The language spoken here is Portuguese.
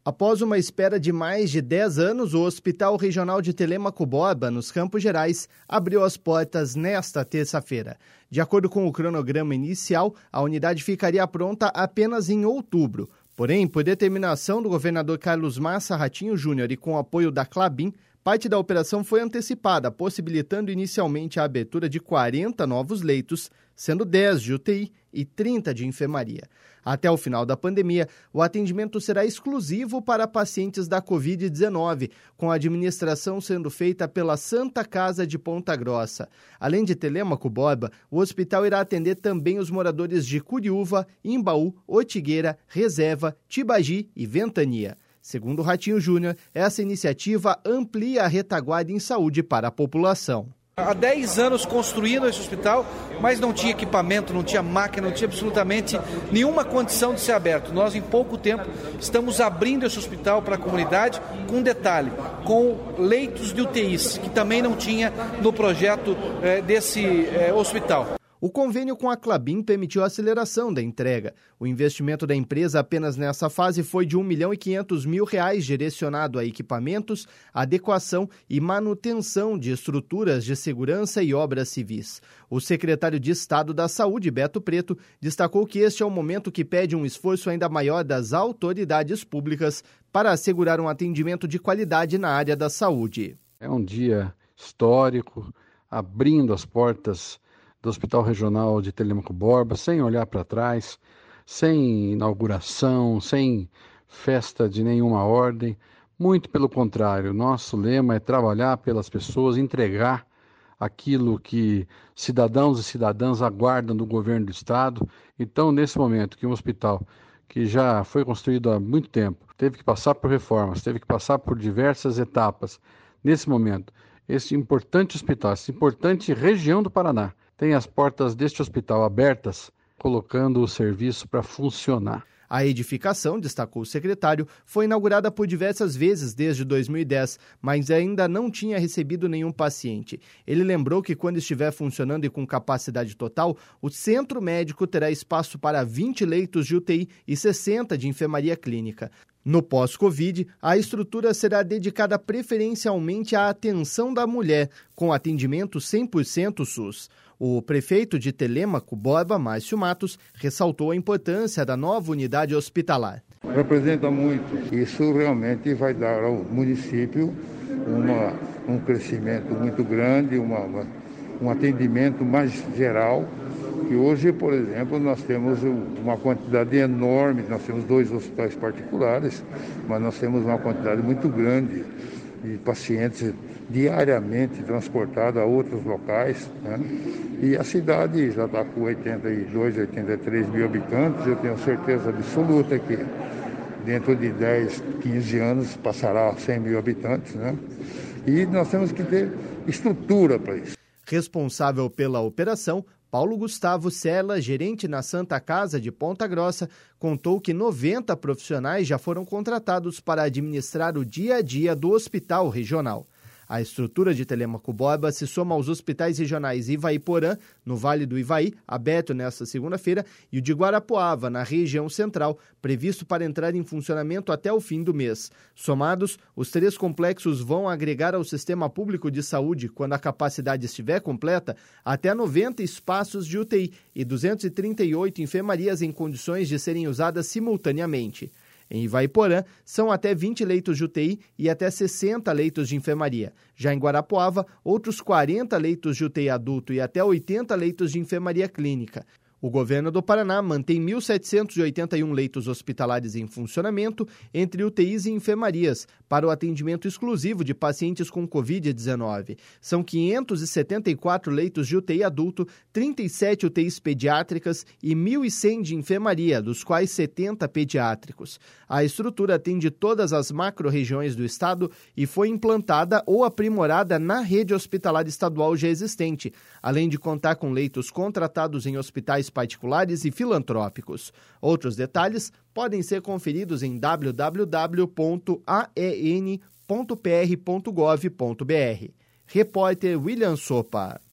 Após uma espera de mais de 10 anos, o Hospital Regional de Telêmaco Borba, nos Campos Gerais, abriu as portas nesta terça-feira. De acordo com o cronograma inicial, a unidade ficaria pronta apenas em outubro. Porém, por determinação do governador Carlos Massa Ratinho Júnior e com apoio da Klabin, parte da operação foi antecipada, possibilitando inicialmente a abertura de 40 novos leitos, sendo 10 de UTI e 30 de enfermaria. Até o final da pandemia, o atendimento será exclusivo para pacientes da Covid-19, com a administração sendo feita pela Santa Casa de Ponta Grossa. Além de Telêmaco Borba, o hospital irá atender também os moradores de Curiúva, Imbaú, Ortigueira, Reserva, Tibagi e Ventania. Segundo Ratinho Júnior, essa iniciativa amplia a retaguarda em saúde para a população. Há 10 anos construindo esse hospital, mas não tinha equipamento, não tinha máquina, não tinha absolutamente nenhuma condição de ser aberto. Nós, em pouco tempo, estamos abrindo esse hospital para a comunidade, com detalhe, com leitos de UTIs, que também não tinha no projeto desse hospital. O convênio com a Klabin permitiu a aceleração da entrega. O investimento da empresa apenas nessa fase foi de R$ 1.500.000, direcionado a equipamentos, adequação e manutenção de estruturas de segurança e obras civis. O secretário de Estado da Saúde, Beto Preto, destacou que este é um momento que pede um esforço ainda maior das autoridades públicas para assegurar um atendimento de qualidade na área da saúde. É um dia histórico, abrindo as portas do Hospital Regional de Telêmaco Borba, sem olhar para trás, sem inauguração, sem festa de nenhuma ordem. Muito pelo contrário, nosso lema é trabalhar pelas pessoas, entregar aquilo que cidadãos e cidadãs aguardam do governo do Estado. Então, nesse momento que um hospital que já foi construído há muito tempo, teve que passar por reformas, teve que passar por diversas etapas, nesse momento, esse importante hospital, essa importante região do Paraná, tem as portas deste hospital abertas, colocando o serviço para funcionar. A edificação, destacou o secretário, foi inaugurada por diversas vezes desde 2010, mas ainda não tinha recebido nenhum paciente. Ele lembrou que quando estiver funcionando e com capacidade total, o centro médico terá espaço para 20 leitos de UTI e 60 de enfermaria clínica. No pós-Covid, a estrutura será dedicada preferencialmente à atenção da mulher, com atendimento 100% SUS. O prefeito de Telêmaco Borba, Márcio Matos, ressaltou a importância da nova unidade hospitalar. Representa muito. Isso realmente vai dar ao município um crescimento muito grande, um atendimento mais geral. E hoje, por exemplo, nós temos uma quantidade enorme, nós temos 2 hospitais particulares, mas nós temos uma quantidade muito grande de pacientes diariamente transportados a outros locais, né? E a cidade já está com 82, 83 mil habitantes. Eu tenho certeza absoluta que dentro de 10, 15 anos passará a 100 mil habitantes, né? E nós temos que ter estrutura para isso. Responsável pela operação, Paulo Gustavo Sela, gerente na Santa Casa de Ponta Grossa, contou que 90 profissionais já foram contratados para administrar o dia a dia do hospital regional. A estrutura de Telêmaco Borba se soma aos hospitais regionais Ivaiporã, no Vale do Ivaí, aberto nesta segunda-feira, e o de Guarapuava, na região central, previsto para entrar em funcionamento até o fim do mês. Somados, os 3 complexos vão agregar ao sistema público de saúde, quando a capacidade estiver completa, até 90 espaços de UTI e 238 enfermarias em condições de serem usadas simultaneamente. Em Ivaiporã, são até 20 leitos de UTI e até 60 leitos de enfermaria. Já em Guarapuava, outros 40 leitos de UTI adulto e até 80 leitos de enfermaria clínica. O governo do Paraná mantém 1.781 leitos hospitalares em funcionamento, entre UTIs e enfermarias, para o atendimento exclusivo de pacientes com Covid-19. São 574 leitos de UTI adulto, 37 UTIs pediátricas e 1.100 de enfermaria, dos quais 70 pediátricos. A estrutura atende todas as macro-regiões do estado e foi implantada ou aprimorada na rede hospitalar estadual já existente, além de contar com leitos contratados em hospitais particulares e filantrópicos. Outros detalhes podem ser conferidos em www.aen.pr.gov.br. Repórter William Sopa.